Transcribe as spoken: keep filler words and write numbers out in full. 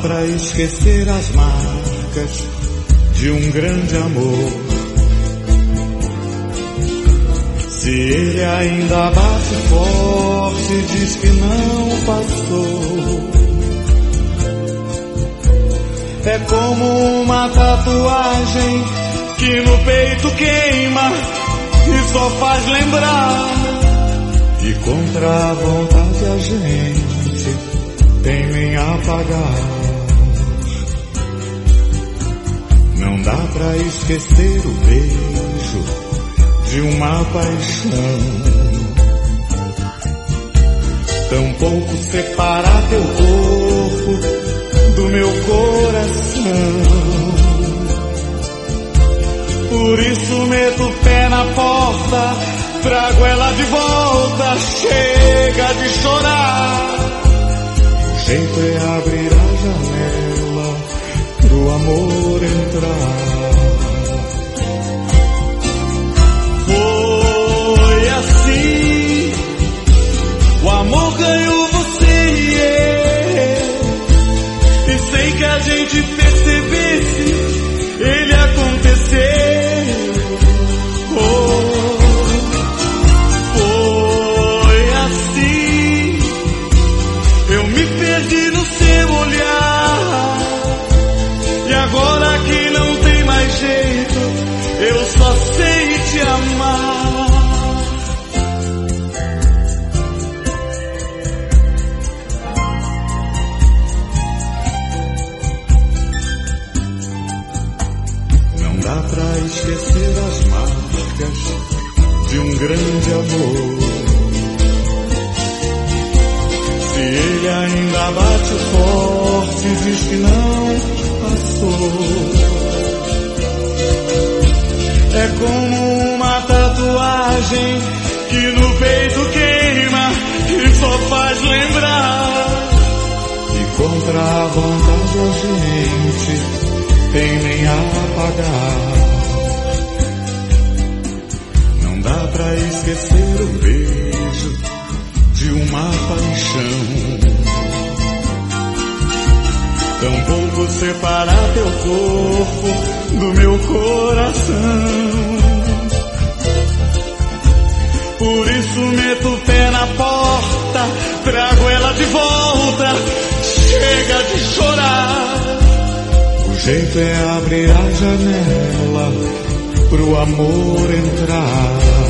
pra esquecer as marcas de um grande amor. Se ele ainda bate forte, diz que não passou. É como uma tatuagem que no peito queima e só faz lembrar. E contra a vontade a gente teima em apagar. Não dá pra esquecer o beijo de uma paixão, tampouco separar teu corpo do meu coração. Por isso meto o pé na porta, trago ela de volta, chega de chorar. O jeito é abrir a janela pro amor entrar. Foi assim, o amor ganhou você e eu, e sem que a gente percebesse, ele aconteceu. Oh, foi assim, eu me perdi no seu olhar, e agora que não tem mais jeito, eu só sei te amar. Não dá pra esquecer as marcas de um grande amor. Se ele ainda bate forte, diz que não passou. É como uma tatuagem que no peito queima e só faz lembrar. E contra a vontade a gente tem nem a apagar. Não dá pra esquecer o beijo de uma paixão, tampouco separar teu corpo do meu coração. Por isso meto o pé na porta, trago ela de volta, chega de chorar. O jeito é abrir a janela pro amor entrar.